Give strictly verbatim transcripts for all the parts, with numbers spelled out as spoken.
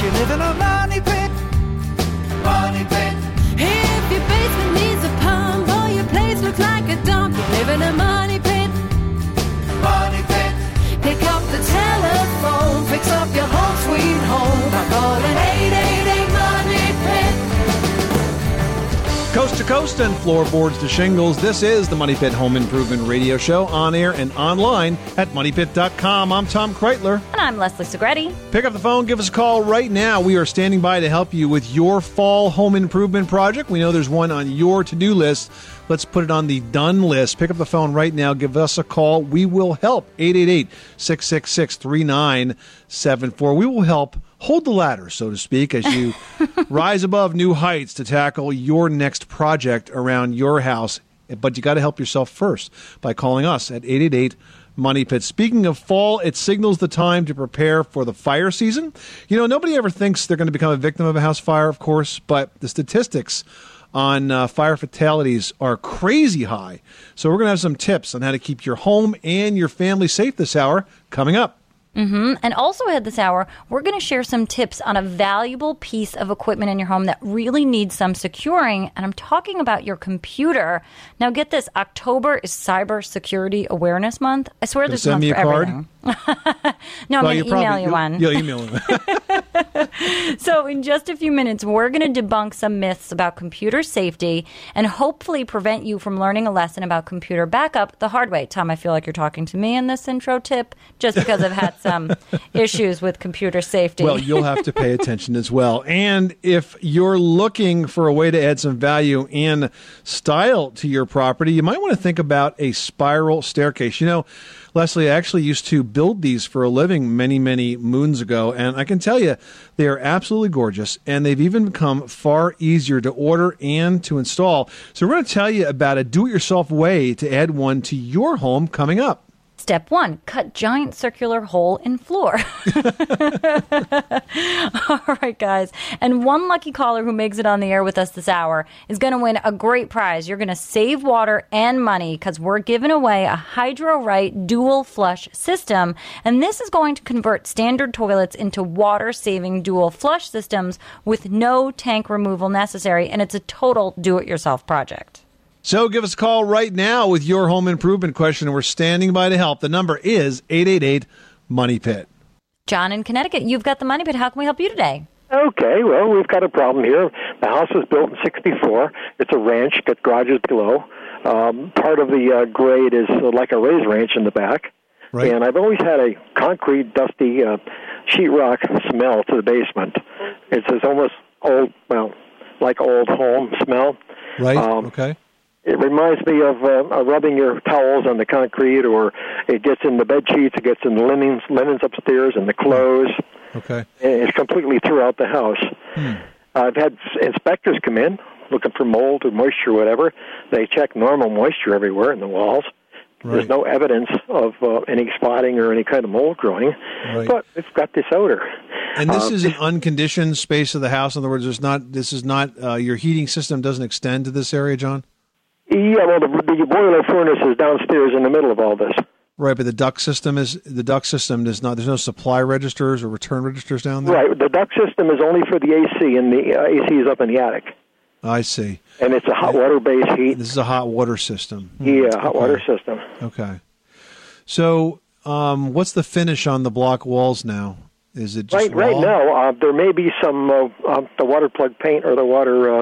you live in a money pit. Money pit. If your basement needs a pump or your place looks like a dump, you live in a money pit. Money pit. Pick up the telephone, fix up your home sweet home by calling eight eight eight money pit. Coast to coast and floorboards to shingles, this is the Money Pit Home Improvement Radio Show, on air and online at money pit dot com. I'm Tom Kreitler. And I'm Leslie Segretti. Pick up the phone, give us a call right now. We are standing by to help you with your fall home improvement project. We know there's one on your to-do list. Let's put it on the done list. Pick up the phone right now. Give us a call. We will help. eight eight eight, six six six, three nine seven four. We will help hold the ladder, so to speak, as you rise above new heights to tackle your next project around your house. But you got to help yourself first by calling us at eight eight eight, money pit. Speaking of fall, it signals the time to prepare for the fire season. You know, nobody ever thinks they're going to become a victim of a house fire, of course, but the statistics on uh, fire fatalities are crazy high. So we're going to have some tips on how to keep your home and your family safe this hour coming up. Mm-hmm. And also ahead this hour, we're going to share some tips on a valuable piece of equipment in your home that really needs some securing. And I'm talking about your computer. Now, get this. October is Cyber Security Awareness Month. I swear this send month me for a card? everything. No, I'm Well, going you to email probably- you one. You'll email me. So in just a few minutes, we're going to debunk some myths about computer safety and hopefully prevent you from learning a lesson about computer backup the hard way. Tom, I feel like you're talking to me in this intro tip just because I've had some issues with computer safety. Well, you'll have to pay attention as well. And if you're looking for a way to add some value and style to your property, you might want to think about a spiral staircase. You know, Leslie, I actually used to build these for a living many, many moons ago, and I can tell you they are absolutely gorgeous, and they've even become far easier to order and to install. So we're going to tell you about a do-it-yourself way to add one to your home coming up. Step one, cut giant circular hole in floor. All right, guys. And one lucky caller who makes it on the air with us this hour is going to win a great prize. You're going to save water and money because we're giving away a HydroRite dual flush system. And this is going to convert standard toilets into water-saving dual flush systems with no tank removal necessary. And it's a total do-it-yourself project. So give us a call right now with your home improvement question, and we're standing by to help. The number is eight eight eight, money pit. John in Connecticut, you've got the Money Pit. How can we help you today? Okay, well, we've got a problem here. The house was built in sixty-four. It's a ranch, got garages below. Um, part of the uh, grade is uh, like a raised ranch in the back. Right. And I've always had a concrete, dusty uh, sheetrock smell to the basement. It's this almost old, well, like old home smell. Right, Um, okay. It reminds me of uh, uh, rubbing your towels on the concrete, or it gets in the bed sheets, it gets in the linens, linens upstairs, and the clothes. Okay. And it's completely throughout the house. Hmm. I've had inspectors come in looking for mold or moisture or whatever. They check normal moisture everywhere in the walls. Right. There's no evidence of uh, any spotting or any kind of mold growing, Right. but it's got this odor. And this Uh, is an unconditioned space of the house. In other words, there's not. This is not. Uh, your heating system doesn't extend to this area, John. Yeah, well, the, the boiler furnace is downstairs in the middle of all this. Right, but the duct system is the duct system does not. There's no supply registers or return registers down there. Right, the duct system is only for the A C, and the uh, A C is up in the attic. I see. And it's a hot water-based heat. This is a hot water system. Hmm. Yeah, hot Okay. water system. Okay. So, um, what's the finish on the block walls now? Is it just Right, right wall? now, uh, there may be some uh, uh, the water plug paint or the water. Uh,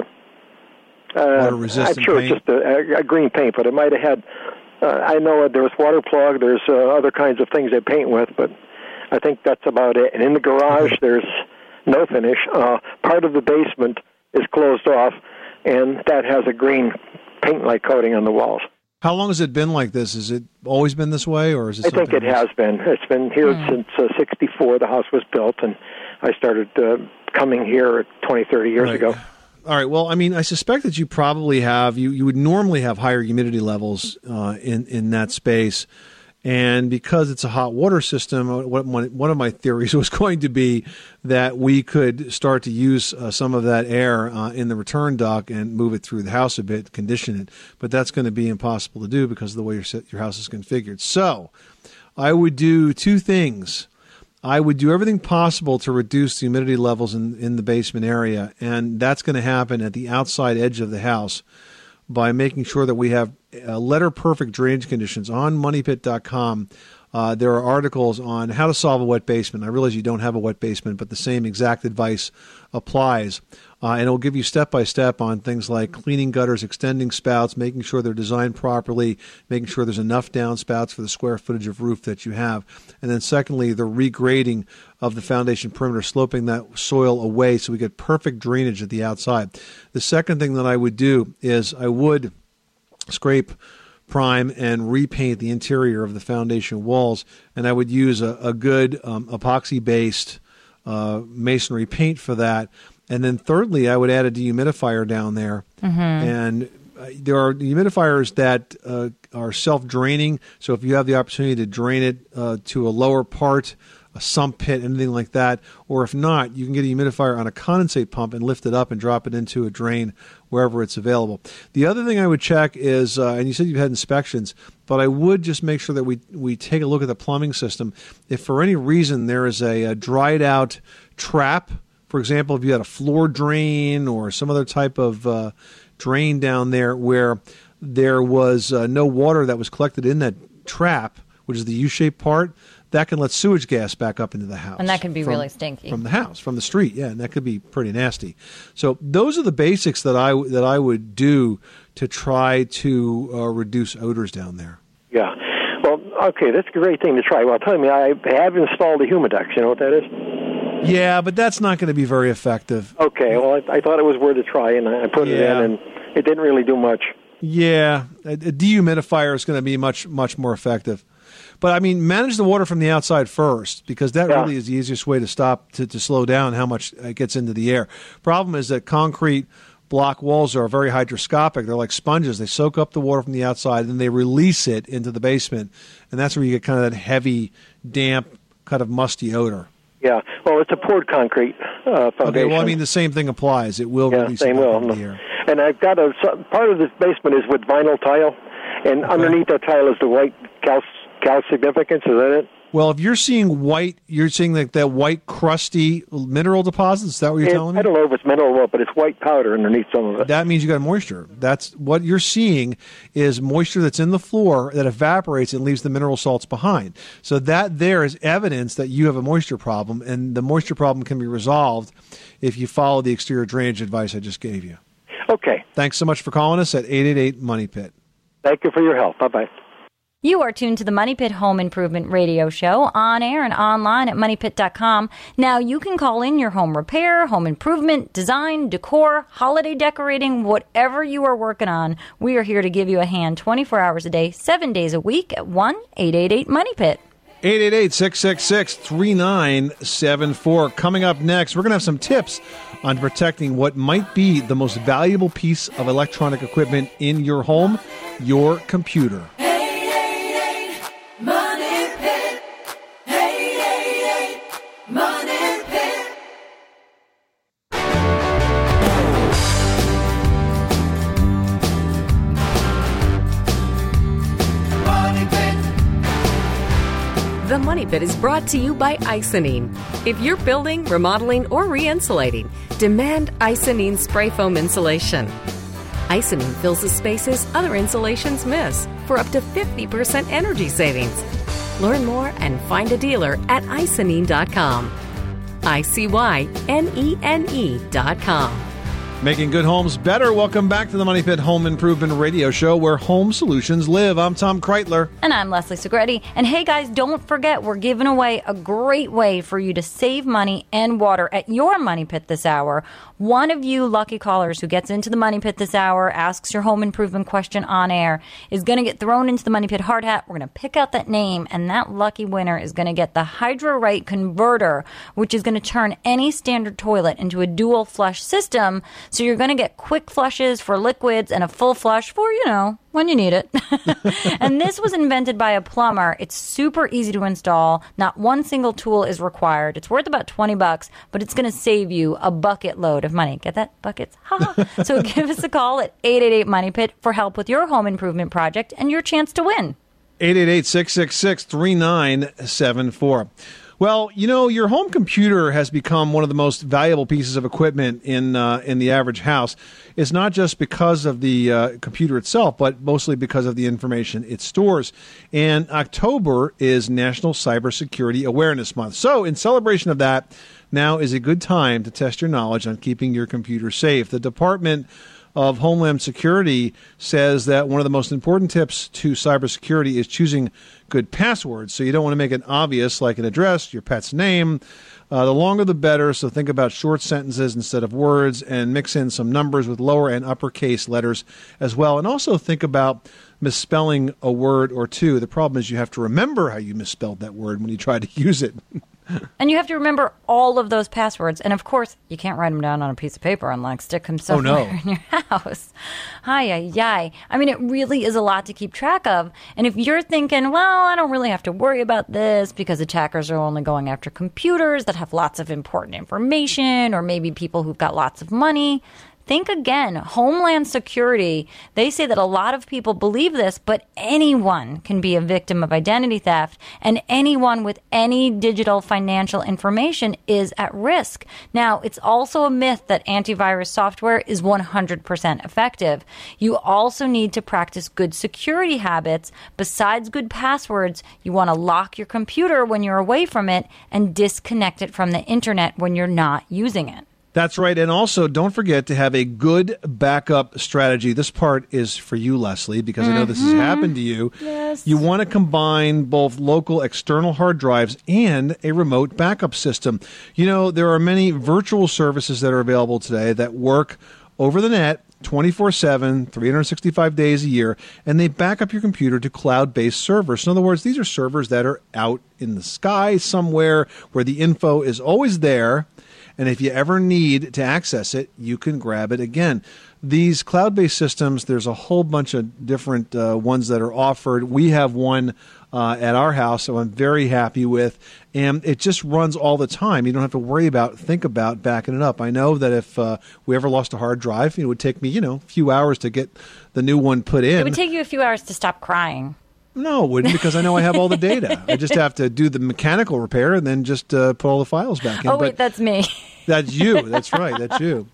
uh, Water-resistant I'm sure paint? it's just a, a green paint, but it might have had. Uh, I know there was water plug. There's uh, other kinds of things they paint with, but I think that's about it. And in the garage, Okay. there's no finish. Uh, part of the basement is closed off, and that has a green paint-like coating on the walls. How long has it been like this? Has it always been this way, or is it? I think something it has been. It's been here Hmm. since uh, sixty-four. The house was built, and I started uh, coming here twenty, thirty years Right. ago. All right. Well, I mean, I suspect that you probably have you you would normally have higher humidity levels uh, in in that space, and because it's a hot water system, what one one of my theories was going to be that we could start to use uh, some of that air uh, in the return duct and move it through the house a bit, condition it. But that's going to be impossible to do because of the way your your house is configured. So, I would do two things. I would do everything possible to reduce the humidity levels in, in the basement area, and that's going to happen at the outside edge of the house by making sure that we have uh, letter-perfect drainage conditions. On money pit dot com, uh, there are articles on how to solve a wet basement. I realize you don't have a wet basement, but the same exact advice applies. Uh, and it will give you step-by-step on things like cleaning gutters, extending spouts, making sure they're designed properly, making sure there's enough downspouts for the square footage of roof that you have. And then secondly, the regrading of the foundation perimeter, sloping that soil away so we get perfect drainage at the outside. The second thing that I would do is I would scrape, prime, and repaint the interior of the foundation walls, and I would use a, a good um, epoxy-based uh, masonry paint for that. And then thirdly, I would add a dehumidifier down there. Mm-hmm. And uh, there are dehumidifiers that uh, are self-draining. So if you have the opportunity to drain it uh, to a lower part, a sump pit, anything like that, or if not, you can get a humidifier on a condensate pump and lift it up and drop it into a drain wherever it's available. The other thing I would check is, uh, and you said you've had inspections, but I would just make sure that we, we take a look at the plumbing system. If for any reason there is a, a dried out trap, for example, if you had a floor drain or some other type of uh, drain down there where there was uh, no water that was collected in that trap, which is the U-shaped part, that can let sewage gas back up into the house. And that can be from, really stinky. From the house, from the street, yeah, and that could be pretty nasty. So those are the basics that I, that I would do to try to uh, reduce odors down there. Yeah. Well, okay, that's a great thing to try. Well, tell me, I have installed a Humidex. You know what that is? Yeah, but that's not going to be very effective. Okay, well, I, I thought it was worth a try, and I put yeah. it in, and it didn't really do much. Yeah, a, a dehumidifier is going to be much, much more effective. But, I mean, manage the water from the outside first, because that yeah. really is the easiest way to stop, to, to slow down how much it gets into the air. Problem is that concrete block walls are very hydroscopic. They're like sponges. They soak up the water from the outside, and they release it into the basement, and that's where you get kind of that heavy, damp, kind of musty odor. Yeah, well, it's a poured concrete uh, foundation. Okay, well, I mean, the same thing applies. It will yeah, release same it will. into the air. And I've got a part of this basement is with vinyl tile, and okay. underneath that tile is the white cal, cal significance. Is that it? Well, if you're seeing white, you're seeing like that white, crusty mineral deposits. Is that what you're it, telling me? I don't know if it's mineral or what, but it's white powder underneath some of it. That means you got moisture. That's what you're seeing is moisture that's in the floor that evaporates and leaves the mineral salts behind. So that there is evidence that you have a moisture problem, and the moisture problem can be resolved if you follow the exterior drainage advice I just gave you. Okay. Thanks so much for calling us at eight eight eight money pit. Thank you for your help. Bye-bye. You are tuned to the Money Pit Home Improvement Radio Show on air and online at money pit dot com. Now, you can call in your home repair, home improvement, design, decor, holiday decorating, whatever you are working on. We are here to give you a hand twenty-four hours a day, seven days a week at one eight eight eight money pit. eight eight eight, six six six, three nine seven four. Coming up next, we're going to have some tips on protecting what might be the most valuable piece of electronic equipment in your home, your computer. Money Pit. Hey, hey, hey. Money Pit. Money Pit. The Money Pit is brought to you by Icynene. If you're building, remodeling, or re-insulating, demand Icynene spray foam insulation. Icynene fills the spaces other insulations miss for up to fifty percent energy savings. Learn more and find a dealer at icynene dot com. I C Y N E N E dot com. Making good homes better. Welcome back to the Money Pit Home Improvement Radio Show, where home solutions live. I'm Tom Kreitler. And I'm Leslie Segretti. And hey, guys, don't forget, we're giving away a great way for you to save money and water at your Money Pit this hour. One of you lucky callers who gets into the Money Pit this hour, asks your home improvement question on air, is going to get thrown into the Money Pit hard hat. We're going to pick out that name, and that lucky winner is going to get the HydroRite Converter, which is going to turn any standard toilet into a dual flush system. So you're going to get quick flushes for liquids and a full flush for, you know, when you need it. And this was invented by a plumber. It's super easy to install. Not one single tool is required. It's worth about twenty bucks, but it's going to save you a bucket load of money. Get that? Buckets? Ha! So give us a call at eight eight eight money pit for help with your home improvement project and your chance to win. eight eight eight, six six six, three nine seven four. Well, you know, your home computer has become one of the most valuable pieces of equipment in uh, in the average house. It's not just because of the uh, computer itself, but mostly because of the information it stores. And October is National Cybersecurity Awareness Month. So, in celebration of that, now is a good time to test your knowledge on keeping your computer safe. The Department of Homeland Security says that one of the most important tips to cybersecurity is choosing good passwords. So you don't want to make it obvious, like an address, your pet's name. Uh, the longer the better, so think about short sentences instead of words, and mix in some numbers with lower and uppercase letters as well. And also think about misspelling a word or two. The problem is you have to remember how you misspelled that word when you try to use it. And you have to remember all of those passwords. And, of course, you can't write them down on a piece of paper and, like, stick them somewhere Oh, no. in your house. Hi, yi, yi. I mean, it really is a lot to keep track of. And if you're thinking, well, I don't really have to worry about this because attackers are only going after computers that have lots of important information, or maybe people who've got lots of money, think again. Homeland Security, they say that a lot of people believe this, but anyone can be a victim of identity theft, and anyone with any digital financial information is at risk. Now, it's also a myth that antivirus software is one hundred percent effective. You also need to practice good security habits. Besides good passwords, you want to lock your computer when you're away from it and disconnect it from the internet when you're not using it. That's right. And also, don't forget to have a good backup strategy. This part is for you, Leslie, because I know this has happened to you. Yes. You want to combine both local external hard drives and a remote backup system. You know, there are many virtual services that are available today that work over the net twenty-four seven, three hundred sixty-five days a year, and they back up your computer to cloud-based servers. So in other words, these are servers that are out in the sky somewhere where the info is always there. And if you ever need to access it, you can grab it again. These cloud-based systems, there's a whole bunch of different uh, ones that are offered. We have one uh, at our house, so I'm very happy with. And it just runs all the time. You don't have to worry about, think about backing it up. I know that if uh, we ever lost a hard drive, it would take me, you know, a few hours to get the new one put in. It would take you a few hours to stop crying. No, it wouldn't, because I know I have all the data. I just have to do the mechanical repair and then just uh, put all the files back in. Oh, wait, But that's me. that's you. That's right. That's you.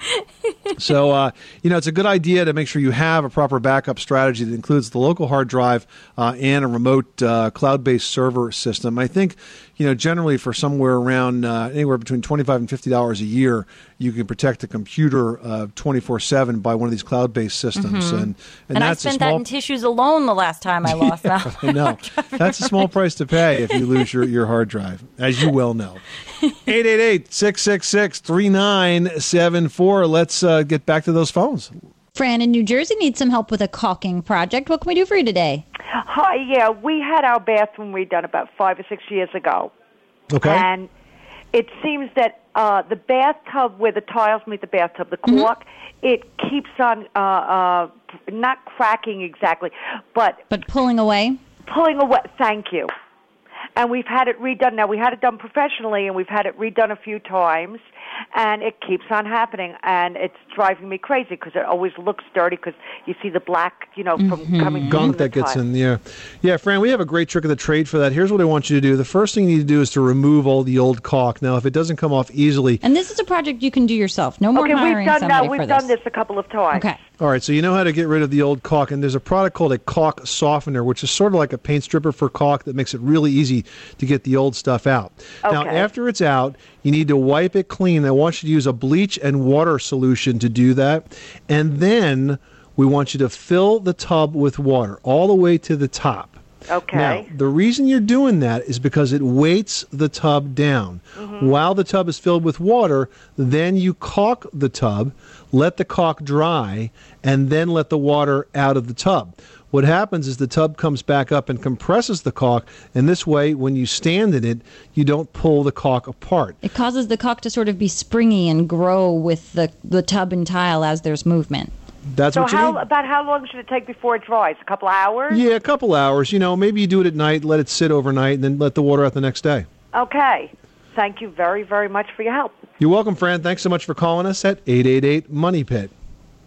So, uh, you know, it's a good idea to make sure you have a proper backup strategy that includes the local hard drive uh, and a remote uh, cloud-based server system. I think, you know, generally for somewhere around uh, anywhere between twenty-five dollars and fifty dollars a year, you can protect a computer uh, twenty-four seven by one of these cloud-based systems. Mm-hmm. And, and, And, that's I a spent small, that in tissues alone the last time I lost that. I know. That's a small price to pay if you lose your, your hard drive, as you well know. eight eight eight, six six six, three nine seven four. Let's uh, get back to those phones. Fran in New Jersey needs some help with a caulking project. What can we do for you today? Hi, yeah, we had our bathroom redone about five or six years ago. Okay. And it seems that uh, the bathtub, where the tiles meet the bathtub, the cork, mm-hmm. it keeps on uh, uh, not cracking exactly, but... But pulling away? Pulling away, thank you. And we've had it redone. Now, we had it done professionally, and we've had it redone a few times, and it keeps on happening. And it's driving me crazy because it always looks dirty because you see the black, you know, from Mm-hmm. coming Gunk from the that gets tile. in the air. Yeah, Fran, we have a great trick of the trade for that. Here's what I want you to do. The first thing you need to do is to remove all the old caulk. Now, if it doesn't come off easily... And this is a project you can do yourself. No more Okay, hiring we've done somebody that. We've for done this. this a couple of times. Okay. All right, so you know how to get rid of the old caulk, and there's a product called a caulk softener, which is sort of like a paint stripper for caulk that makes it really easy to get the old stuff out. Now, Okay. after it's out, you need to wipe it clean. I want you to use a bleach and water solution to do that, and then we want you to fill the tub with water all the way to the top. Okay. Now, the reason you're doing that is because it weights the tub down. Mm-hmm. While the tub is filled with water, then you caulk the tub, let the caulk dry, and then let the water out of the tub. What happens is the tub comes back up and compresses the caulk, and this way, when you stand in it, you don't pull the caulk apart. It causes the caulk to sort of be springy and grow with the, the tub and tile as there's movement. That's So what you how need. about how long should it take before it dries? A couple of hours? Yeah, a couple hours. You know, maybe you do it at night, let it sit overnight, and then let the water out the next day. Okay. Thank you very, very much for your help. You're welcome, Fran. Thanks so much for calling us at eight eight eight, MONEY PIT.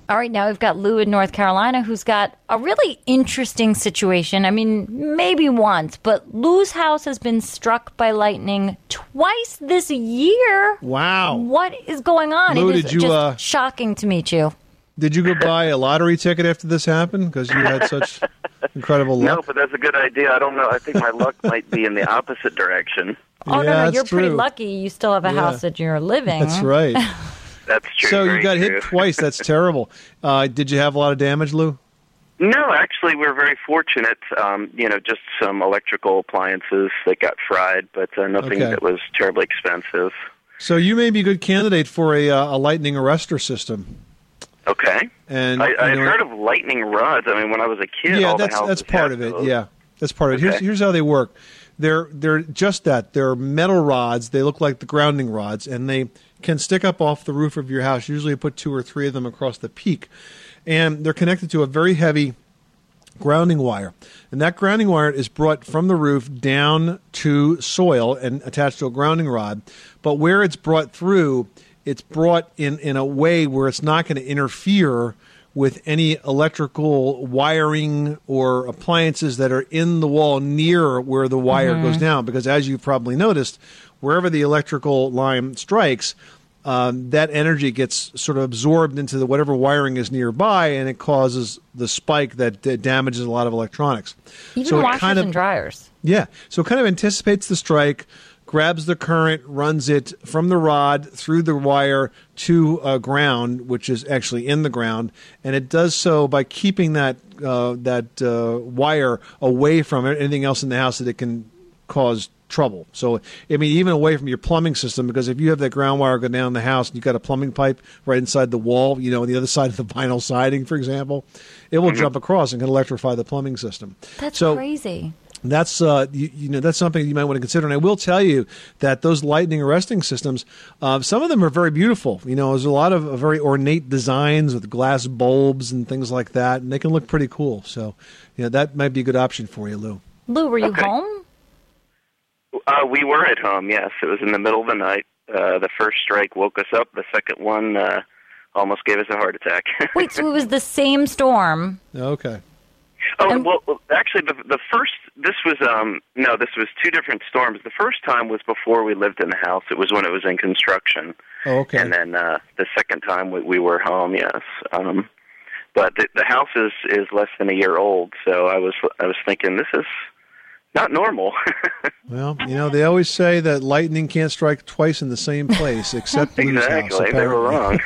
All right, now we've got Lou in North Carolina who's got a really interesting situation. I mean, maybe once, but Lou's house has been struck by lightning twice this year. Wow. What is going on? Lou, it is did you, just uh, shocking to meet you. Did you go buy a lottery ticket after this happened? Because you had such incredible luck. No, but that's a good idea. I don't know. I think my luck might be in the opposite direction. Oh, Yeah, no, no, that's you're pretty true. lucky. You still have a Yeah. house that you're living. That's right. That's true. So you very got true. hit twice. That's terrible. Uh, did you have a lot of damage, Lou? No, actually, we're very fortunate. Um, you know, just some electrical appliances that got fried, but uh, nothing Okay. that was terribly expensive. So you may be a good candidate for a, uh, a lightning arrestor system. Okay. And I, you I've know- heard of lightning rods. I mean, when I was a kid, Yeah, all that's the houses that's part had of it. those. Yeah, that's part of it. Here's Okay. here's how they work. They're they're just that. They're metal rods. They look like the grounding rods, and they can stick up off the roof of your house. Usually, you put two or three of them across the peak, and they're connected to a very heavy grounding wire. And that grounding wire is brought from the roof down to soil and attached to a grounding rod. But where it's brought through, it's brought in, in a way where it's not going to interfere with any electrical wiring or appliances that are in the wall near where the wire Mhm. goes down. Because as you've probably noticed, wherever the electrical line strikes, um, that energy gets sort of absorbed into the whatever wiring is nearby, and it causes the spike that uh, damages a lot of electronics. Even So it washers kind of- and dryers. Yeah, so it kind of anticipates the strike, grabs the current, runs it from the rod through the wire to uh, ground, which is actually in the ground, and it does so by keeping that uh, that uh, wire away from anything else in the house that it can cause trouble. So, I mean, even away from your plumbing system, because if you have that ground wire go down the house and you've got a plumbing pipe right inside the wall, you know, on the other side of the vinyl siding, for example, it will Mhm. jump across and can electrify the plumbing system. That's so, crazy. That's uh, you, you know that's something you might want to consider, and I will tell you that those lightning arresting systems, uh, some of them are very beautiful. You know, there's a lot of uh, very ornate designs with glass bulbs and things like that, and they can look pretty cool. So, you know, that might be a good option for you, Lou. Lou, were you Okay. home? Uh, we were at home, yes. It was in the middle of the night. Uh, the first strike woke us up. The second one uh, almost gave us a heart attack. Wait, so it was the same storm. Okay. Oh, well, well, actually, the the first, this was, um, no, this was two different storms. The first time was before we lived in the house. It was when it was in construction. Oh, okay. And then uh, the second time we, we were home, yes. Um, but the, the house is, is less than a year old, so I was I was thinking, this is not normal. Well, you know, they always say that lightning can't strike twice in the same place, except Lou's house. Exactly, they were wrong.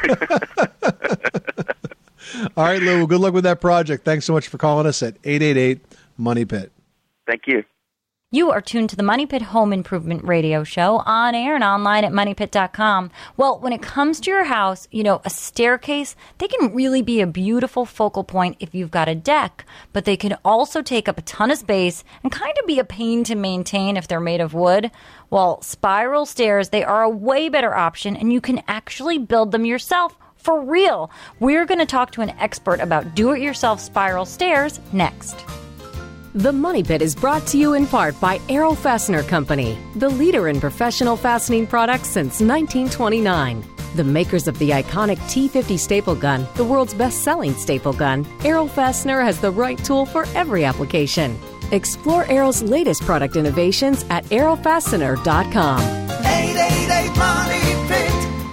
All right, Lou, well, good luck with that project. Thanks so much for calling us at eight eight eight, MONEY PIT. Thank you. You are tuned to the Money Pit Home Improvement Radio Show on air and online at money pit dot com. Well, when it comes to your house, you know, a staircase, they can really be a beautiful focal point if you've got a deck, but they can also take up a ton of space and kind of be a pain to maintain if they're made of wood. Well, spiral stairs, they are a way better option, and you can actually build them yourself for real. We're going to talk to an expert about do-it-yourself spiral stairs next. The Money Pit is brought to you in part by Aero Fastener Company, the leader in professional fastening products since nineteen twenty-nine. The makers of the iconic T fifty staple gun, the world's best-selling staple gun, Aero Fastener has the right tool for every application. Explore Aero's latest product innovations at aero fastener dot com. eight eight eight Money Pit.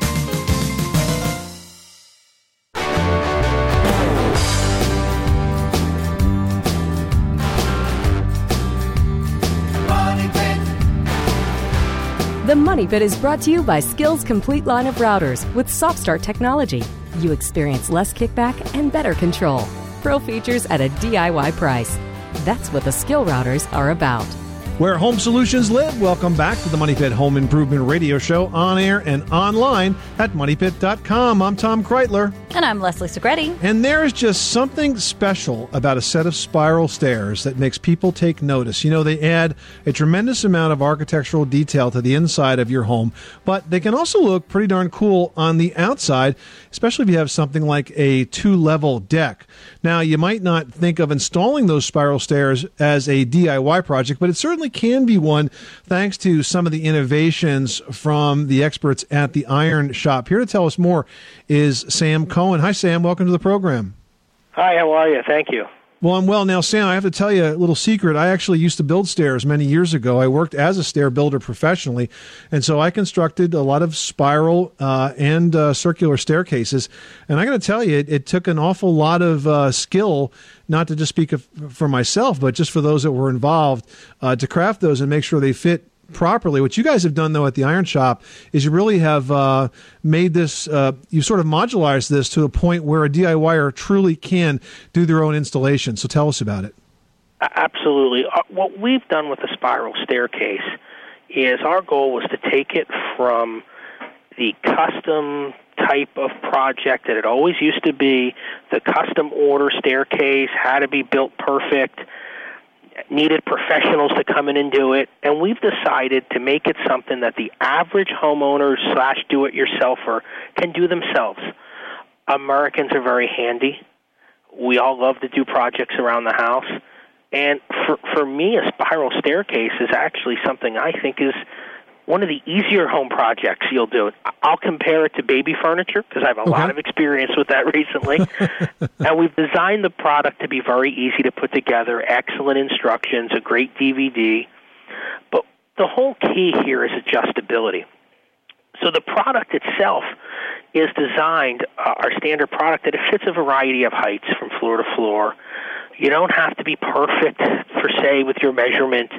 Money Pit. The Money Pit is brought to you by Skills Complete line of routers with Soft Start technology. You experience less kickback and better control. Pro features at a D I Y price. That's what the Skill routers are about. Where home solutions live, welcome back to the Money Pit Home Improvement Radio Show on air and online at money pit dot com. I'm Tom Kreitler. And I'm Leslie Segretti. And there is just something special about a set of spiral stairs that makes people take notice. You know, they add a tremendous amount of architectural detail to the inside of your home, but they can also look pretty darn cool on the outside, especially if you have something like a two-level deck. Now, you might not think of installing those spiral stairs as a D I Y project, but it certainly can be one thanks to some of the innovations from the experts at the Iron Shop. Here to tell us more is Sam Cohen. Hi, Sam. Welcome to the program. Hi, how are you? Thank you. Well, I'm well. Now, Sam, I have to tell you a little secret. I actually used to build stairs many years ago. I worked as a stair builder professionally, and so I constructed a lot of spiral uh, and uh, circular staircases. And I got to tell you, it, it took an awful lot of uh, skill, not to just speak of, for myself, but just for those that were involved, uh, to craft those and make sure they fit properly. What you guys have done, though, at the Iron Shop is you really have uh, made this, uh, you sort of modularized this to a point where a DIYer truly can do their own installation. So tell us about it. Absolutely. Uh, what we've done with the spiral staircase is our goal was to take it from the custom type of project that it always used to be, the custom order staircase, had to be built perfect, needed professionals to come in and do it, and we've decided to make it something that the average homeowner slash do-it-yourselfer can do themselves. Americans are very handy. We all love to do projects around the house, and for, for me, a spiral staircase is actually something I think is one of the easier home projects you'll do. I'll compare it to baby furniture because I have a okay. lot of experience with that recently. And we've designed the product to be very easy to put together, excellent instructions, a great D V D. But the whole key here is adjustability. So the product itself is designed, uh, our standard product, that it fits a variety of heights from floor to floor. You don't have to be perfect, per se, with your measurement.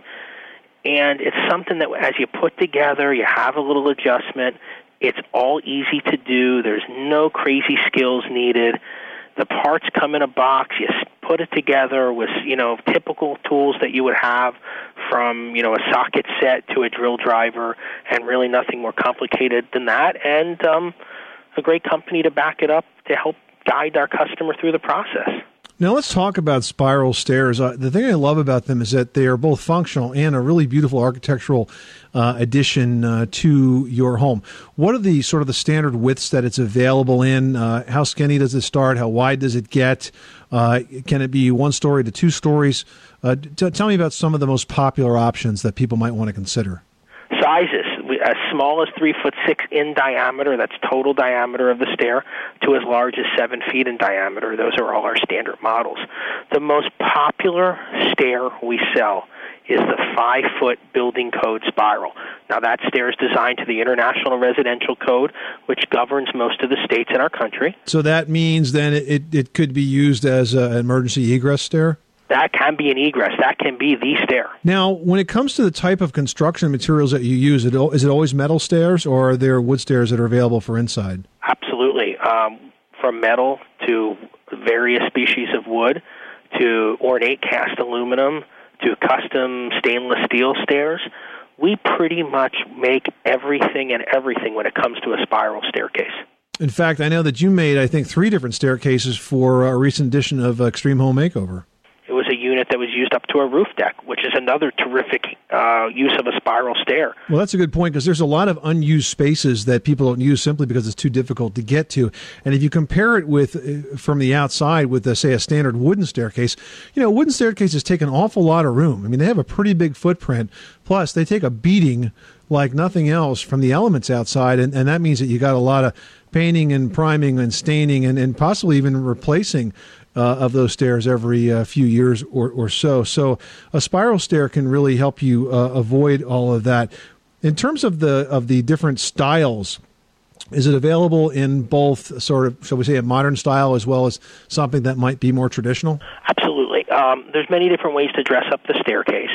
And it's something that as you put together, you have a little adjustment. It's all easy to do. There's no crazy skills needed. The parts come in a box. You put it together with, you know, typical tools that you would have, from, you know, a socket set to a drill driver, and really nothing more complicated than that. And um, a great company to back it up to help guide our customer through the process. Now let's talk about spiral stairs. Uh, the thing I love about them is that they are both functional and a really beautiful architectural uh, addition uh, to your home. What are the sort of the standard widths that it's available in? Uh, how skinny does it start? How wide does it get? Uh, can it be one story to two stories? Uh, t- tell me about some of the most popular options that people might want to consider. Sizes. As small as three foot six in diameter, that's total diameter of the stair, to as large as seven feet in diameter. Those are all our standard models. The most popular stair we sell is the five foot building code spiral. Now that stair is designed to the International Residential Code, which governs most of the states in our country. So that means then it, it could be used as an emergency egress stair? That can be an egress. That can be the stair. Now, when it comes to the type of construction materials that you use, is it always metal stairs, or are there wood stairs that are available for inside? Absolutely. Um, from metal to various species of wood to ornate cast aluminum to custom stainless steel stairs, we pretty much make everything and everything when it comes to a spiral staircase. In fact, I know that you made, I think, three different staircases for a recent edition of Extreme Home Makeover. It was a unit that was used up to a roof deck, which is another terrific uh, use of a spiral stair. Well, that's a good point, because there's a lot of unused spaces that people don't use simply because it's too difficult to get to. And if you compare it with, uh, from the outside with, uh, say, a standard wooden staircase, you know, wooden staircases take an awful lot of room. I mean, they have a pretty big footprint. Plus, they take a beating like nothing else from the elements outside, and, and that means that you got a lot of painting and priming and staining and, and possibly even replacing Uh, of those stairs every uh, few years or, or so. So a spiral stair can really help you uh, avoid all of that. In terms of the of the different styles, is it available in both sort of, shall we say, a modern style as well as something that might be more traditional? Absolutely. Um, there's many different ways to dress up the staircase.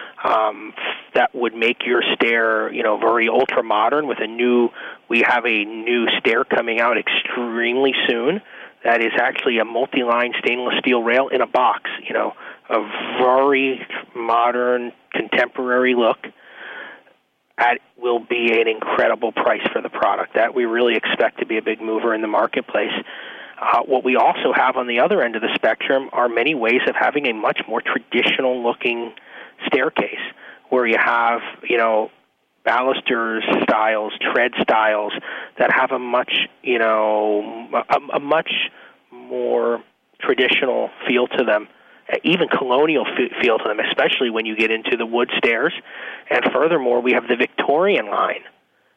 Um, that would make your stair, you know, very ultra modern. With a new, we have a new stair coming out extremely soon. That is actually a multi-line stainless steel rail in a box, you know, a very modern, contemporary look. That will be an incredible price for the product. That we really expect to be a big mover in the marketplace. Uh, what we also have on the other end of the spectrum are many ways of having a much more traditional-looking staircase, where you have, you know, balusters styles, tread styles that have a much, you know, a, a much more traditional feel to them, even colonial feel to them, especially when you get into the wood stairs. And furthermore, we have the Victorian line,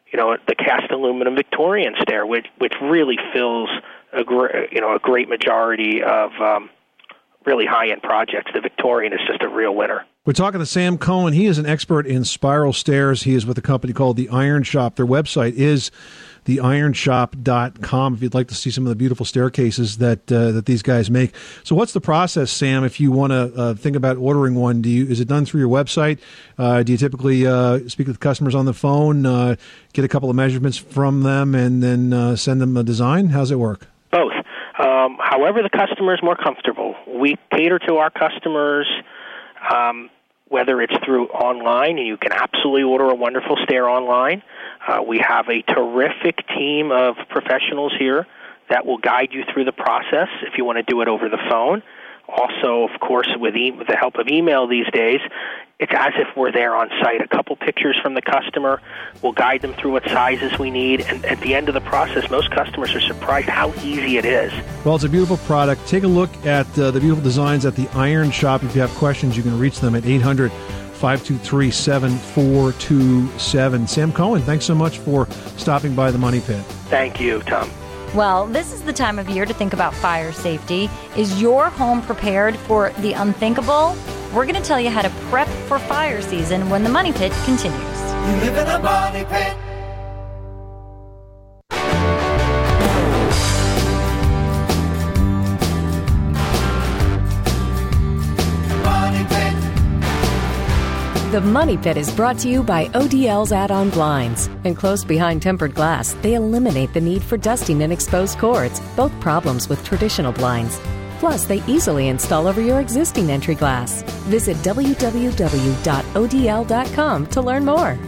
you know, the cast aluminum Victorian stair, which which really fills a gr- you know a great majority of um, really high-end projects. The Victorian is just a real winner. We're talking to Sam Cohen. He is an expert in spiral stairs. He is with a company called The Iron Shop. Their website is the iron shop dot com if you'd like to see some of the beautiful staircases that uh, that these guys make. So what's the process, Sam, if you want to uh, think about ordering one? Do you Is it done through your website? Uh, do you typically uh, speak with customers on the phone, uh, get a couple of measurements from them, and then uh, send them a design? How's it work? Both. Um, however the customer is more comfortable. We cater to our customers, um, whether it's through online, and you can absolutely order a wonderful stair online. Uh, we have a terrific team of professionals here that will guide you through the process if you want to do it over the phone. Also, of course, with, e- with the help of email these days, it's as if we're there on site. A couple pictures from the customer. We'll guide them through what sizes we need. And at the end of the process, most customers are surprised how easy it is. Well, it's a beautiful product. Take a look at uh, the beautiful designs at the Iron Shop. If you have questions, you can reach them at eight hundred, five two three, seven four two seven. Sam Cohen, thanks so much for stopping by the Money Pit. Thank you, Tom. Well, this is the time of year to think about fire safety. Is your home prepared for the unthinkable? We're going to tell you how to prep for fire season when the Money Pit continues. You live in a money pit. Money pit. The Money Pit is brought to you by O D L's add-on blinds. Enclosed behind tempered glass, they eliminate the need for dusting and exposed cords, both problems with traditional blinds. Plus, they easily install over your existing entry glass. Visit w w w dot o d l dot com to learn more.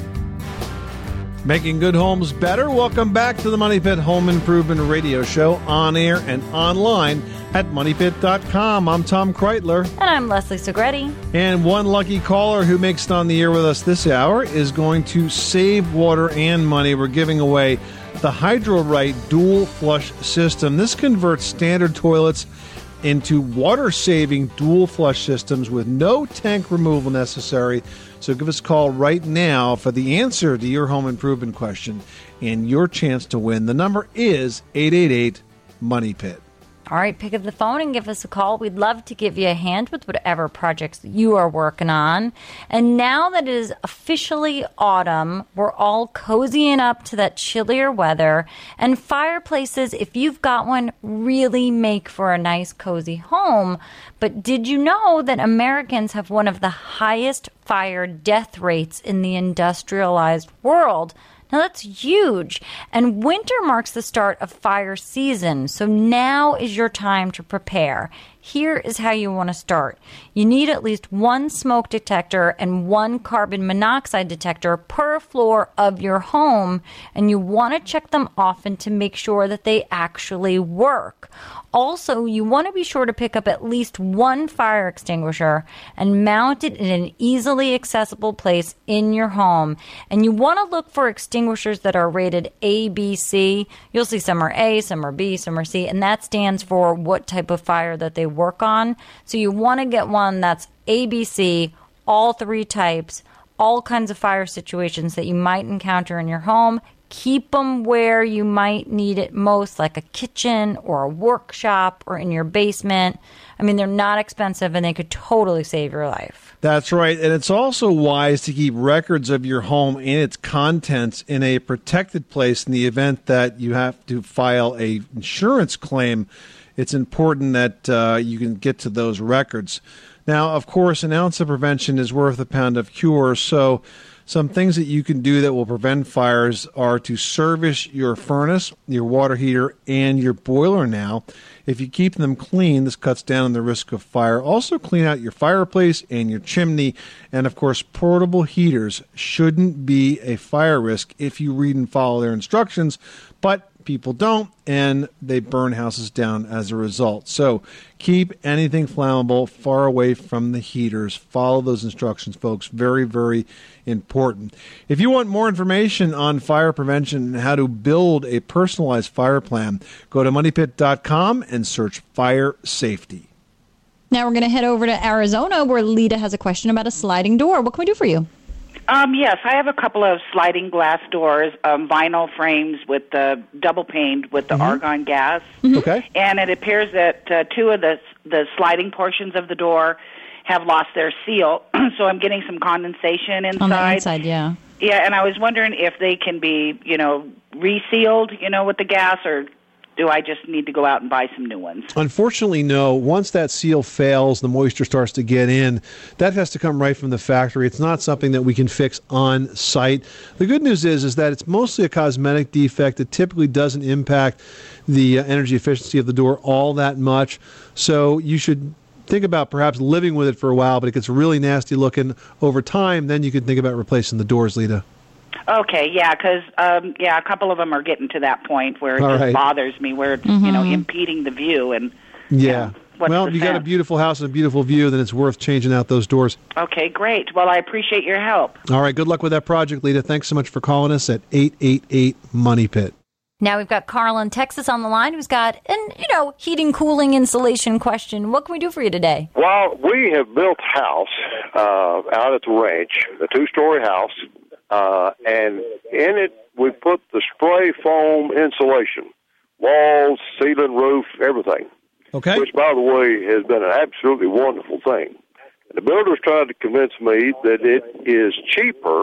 Making good homes better. Welcome back to the Money Pit Home Improvement Radio Show, on air and online at money pit dot com. I'm Tom Kreitler. And I'm Leslie Segretti. And one lucky caller who makes it on the air with us this hour is going to save water and money. We're giving away the Hydro-Rite Dual Flush System. This converts standard toilets into water-saving dual flush systems with no tank removal necessary. So give us a call right now for the answer to your home improvement question and your chance to win. The number is eight eight eight, money pit. All right, pick up the phone and give us a call. We'd love to give you a hand with whatever projects you are working on. And now that it is officially autumn, we're all cozying up to that chillier weather. And fireplaces, if you've got one, really make for a nice, cozy home. But did you know that Americans have one of the highest fire death rates in the industrialized world? Now, that's huge. And winter marks the start of fire season, so now is your time to prepare. Here is how you want to start. You need at least one smoke detector and one carbon monoxide detector per floor of your home, and you want to check them often to make sure that they actually work. Also, you want to be sure to pick up at least one fire extinguisher and mount it in an easily accessible place in your home. And you want to look for extinguishers that are rated A, B, C. You'll see some are A, some are B, some are C, and that stands for what type of fire that they work on. So you want to get one that's A, B, C, all three types, all kinds of fire situations that you might encounter in your home. Keep them where you might need it most, like a kitchen or a workshop or in your basement. I mean, they're not expensive and they could totally save your life. That's right. And it's also wise to keep records of your home and its contents in a protected place in the event that you have to file a insurance claim. It's important that uh, you can get to those records. Now, of course, an ounce of prevention is worth a pound of cure. So some things that you can do that will prevent fires are to service your furnace, your water heater, and your boiler now. If you keep them clean, this cuts down on the risk of fire. Also, clean out your fireplace and your chimney. And, of course, portable heaters shouldn't be a fire risk if you read and follow their instructions. But people don't, and they burn houses down as a result. So keep anything flammable far away from the heaters. Follow those instructions, folks. Very, very important. If you want more information on fire prevention and how to build a personalized fire plan, go to money pit dot com and search fire safety. Now we're going to head over to Arizona where Lita has a question about a sliding door. What can we do for you? Um, yes, I have a couple of sliding glass doors, um, vinyl frames with the double paned with the Mm-hmm. argon gas. Okay. And it appears that uh, two of the the sliding portions of the door have lost their seal, so I'm getting some condensation inside. On the inside, yeah. Yeah, and I was wondering if they can be, you know, resealed, you know, with the gas, or do I just need to go out and buy some new ones? Unfortunately, no. Once that seal fails, the moisture starts to get in. That has to come right from the factory. It's not something that we can fix on site. The good news is, is that it's mostly a cosmetic defect. It typically doesn't impact the uh, energy efficiency of the door all that much. So you should think about perhaps living with it for a while, but it gets really nasty looking over time. Then you can think about replacing the doors, Lita. Okay, yeah, because um, yeah, a couple of them are getting to that point where it All just right. bothers me, where it's Mm-hmm. you know impeding the view. And Yeah. what's Well, the you got a sense? beautiful house and a beautiful view, then it's worth changing out those doors. Okay, great. Well, I appreciate your help. All right, good luck with that project, Lita. Thanks so much for calling us at eight eight eight Money Pit. Now we've got Carl in Texas on the line who's got an, you know, heating, cooling, insulation question. What can we do for you today? Well, we have built a house uh, out at the ranch, a two-story house, uh, and in it we put the spray foam insulation, walls, ceiling, roof, everything. Okay. Which, by the way, has been an absolutely wonderful thing. The builder's tried to convince me that it is cheaper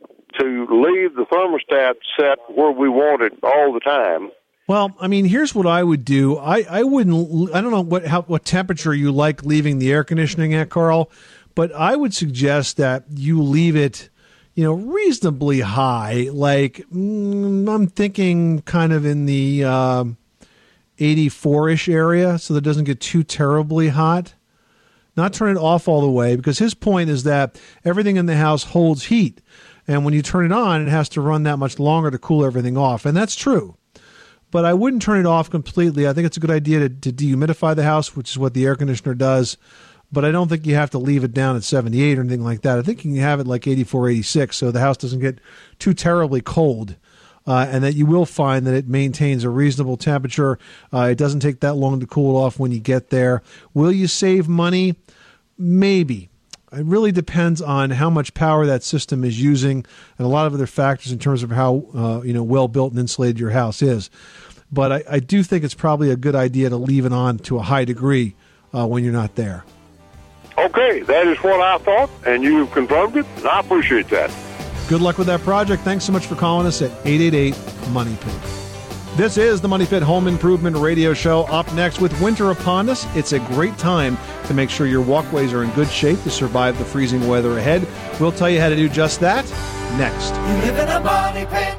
to leave the thermostat set where we want it all the time. Well, I mean, here's what I would do. I, I wouldn't, I don't know what how, what temperature you like leaving the air conditioning at, Carl, but I would suggest that you leave it, you know, reasonably high. Like, mm, I'm thinking kind of in the uh, eighty-four-ish area so that it doesn't get too terribly hot. Not turn it off all the way, because his point is that everything in the house holds heat. And when you turn it on, it has to run that much longer to cool everything off. And that's true. But I wouldn't turn it off completely. I think it's a good idea to, to dehumidify the house, which is what the air conditioner does. But I don't think you have to leave it down at seventy-eight or anything like that. I think you can have it like eighty-four, eighty-six, so the house doesn't get too terribly cold. Uh, and that you will find that it maintains a reasonable temperature. Uh, it doesn't take that long to cool off when you get there. Will you save money? Maybe. It really depends on how much power that system is using and a lot of other factors in terms of how uh, you know well built and insulated your house is. But I, I do think it's probably a good idea to leave it on to a high degree uh, when you're not there. Okay, that is what I thought, and you've confirmed it, and I appreciate that. Good luck with that project. Thanks so much for calling us at eight eight eight Money Pit. This is the Money Pit Home Improvement Radio Show. Up next, with winter upon us, it's a great time to make sure your walkways are in good shape to survive the freezing weather ahead. We'll tell you how to do just that next. You live in a money pit.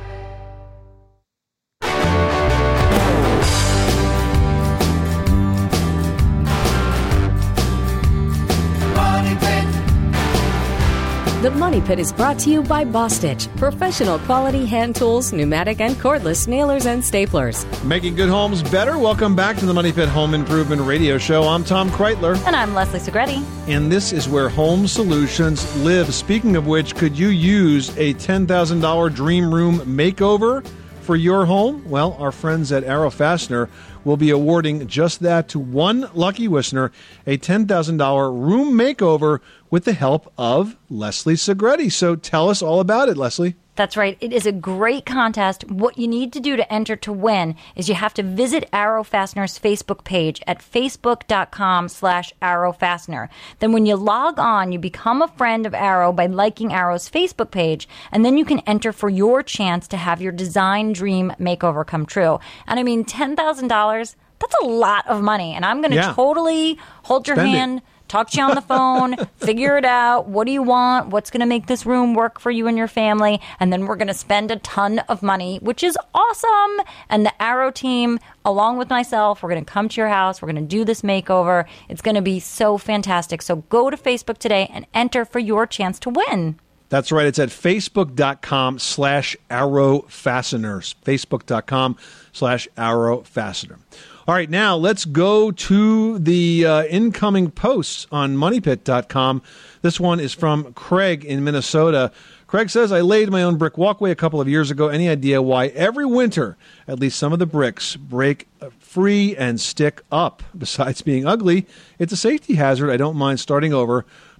Money pit. The Money Pit is brought to you by Bostitch, professional quality hand tools, pneumatic and cordless nailers and staplers. Making good homes better. Welcome back to the Money Pit Home Improvement Radio Show. I'm Tom Kreitler. And I'm Leslie Segretti. And this is where home solutions live. Speaking of which, could you use a ten thousand dollars dream room makeover for your home? Well, our friends at Arrow Fastener will be awarding just that to one lucky listener, a ten thousand dollars room makeover with the help of Leslie Segretti. So tell us all about it, Leslie. That's right. It is a great contest. What you need to do to enter to win is you have to visit Arrow Fastener's Facebook page at facebook.com slash Arrow Fastener. Then when you log on, you become a friend of Arrow by liking Arrow's Facebook page, and then you can enter for your chance to have your design dream makeover come true. And I mean, ten thousand dollars, that's a lot of money. And I'm going to Yeah. totally hold your Spend it. hand, talk to you on the phone, figure it out. What do you want? What's going to make this room work for you and your family? And then we're going to spend a ton of money, which is awesome. And the Arrow team, along with myself, we're going to come to your house. We're going to do this makeover. It's going to be so fantastic. So go to Facebook today and enter for your chance to win. That's right. It's at facebook.com slash Arrow Fasteners. Facebook.com slash Arrow Fastener. All right, now let's go to the uh, incoming posts on money pit dot com. This one is from Craig in Minnesota. Craig says, I laid my own brick walkway a couple of years ago. Any idea why every winter at least some of the bricks break free and stick up? Besides being ugly, it's a safety hazard. I don't mind starting over,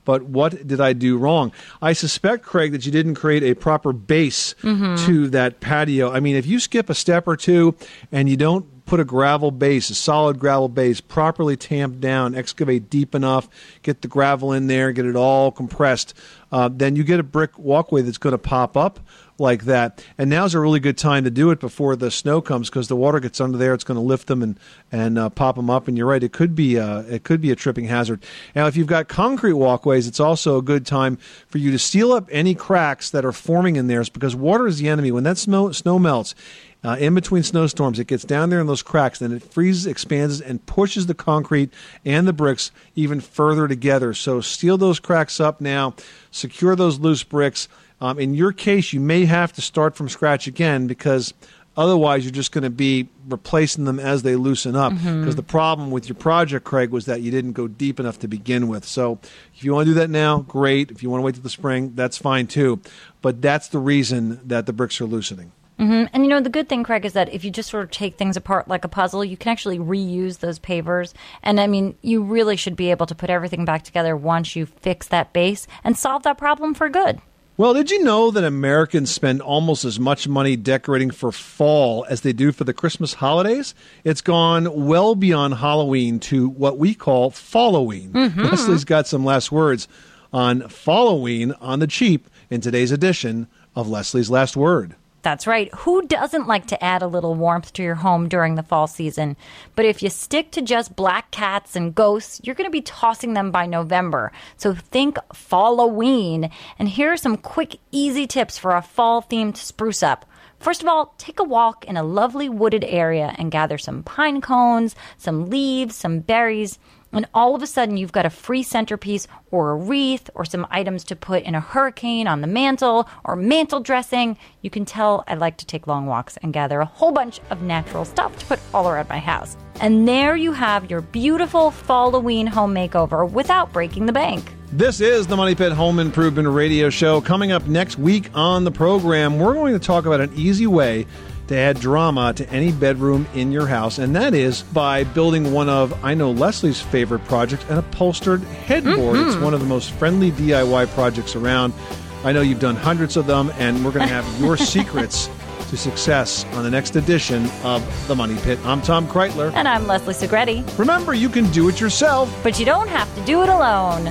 but what did I do wrong? I suspect, Craig, that you didn't create a proper base Mm-hmm. to that patio. I mean, if you skip a step or two and you don't put a gravel base, a solid gravel base, properly tamped down, excavate deep enough, get the gravel in there, get it all compressed, uh, then you get a brick walkway that's going to pop up like that. And now's a really good time to do it before the snow comes, because the water gets under there. It's going to lift them and and uh, pop them up. And you're right, it could be a, it could be a tripping hazard. Now, if you've got concrete walkways, it's also a good time for you to seal up any cracks that are forming in there, because water is the enemy. When that snow snow melts, Uh, in between snowstorms, it gets down there in those cracks, then it freezes, expands, and pushes the concrete and the bricks even further together. So seal those cracks up now, secure those loose bricks. Um, in your case, you may have to start from scratch again, because otherwise you're just going to be replacing them as they loosen up. Because Mm-hmm. the problem with your project, Craig, was that you didn't go deep enough to begin with. So if you want to do that now, great. If you want to wait till the spring, that's fine too. But that's the reason that the bricks are loosening. hmm And you know, the good thing, Craig, is that if you just sort of take things apart like a puzzle, you can actually reuse those pavers. And I mean, you really should be able to put everything back together once you fix that base and solve that problem for good. Well, did you know that Americans spend almost as much money decorating for fall as they do for the Christmas holidays? It's gone well beyond Halloween to what we call Falloween. Mm-hmm. Leslie's got some last words on Falloween on the cheap in today's edition of Leslie's Last Word. That's right. Who doesn't like to add a little warmth to your home during the fall season? But if you stick to just black cats and ghosts, you're going to be tossing them by November. So think Falloween. And here are some quick, easy tips for a fall-themed spruce up. First of all, take a walk in a lovely wooded area and gather some pine cones, some leaves, some berries, and all of a sudden you've got a free centerpiece or a wreath or some items to put in a hurricane on the mantle or mantle dressing. You can tell I like to take long walks and gather a whole bunch of natural stuff to put all around my house. And there you have your beautiful Falloween home makeover without breaking the bank. This is the Money Pit Home Improvement Radio Show. Coming up next week on the program, we're going to talk about an easy way to add drama to any bedroom in your house, and that is by building one of, I know, Leslie's favorite projects, an upholstered headboard. Mm-hmm. It's one of the most friendly D I Y projects around. I know you've done hundreds of them, and we're going to have your secrets to success on the next edition of The Money Pit. I'm Tom Kreitler. And I'm Leslie Segretti. Remember, you can do it yourself, but you don't have to do it alone.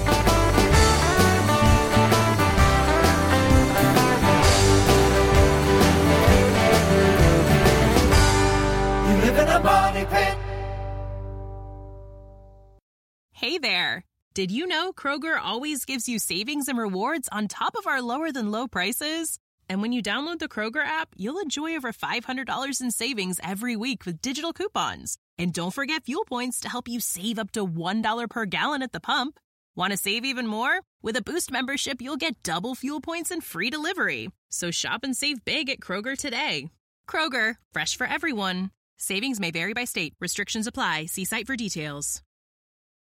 Money Pit. Hey there! Did you know Kroger always gives you savings and rewards on top of our lower-than-low prices? And when you download the Kroger app, you'll enjoy over five hundred dollars in savings every week with digital coupons. And don't forget fuel points to help you save up to one dollar per gallon at the pump. Want to save even more? With a Boost membership, you'll get double fuel points and free delivery. So shop and save big at Kroger today. Kroger, fresh for everyone. Savings may vary by state. Restrictions apply. See site for details.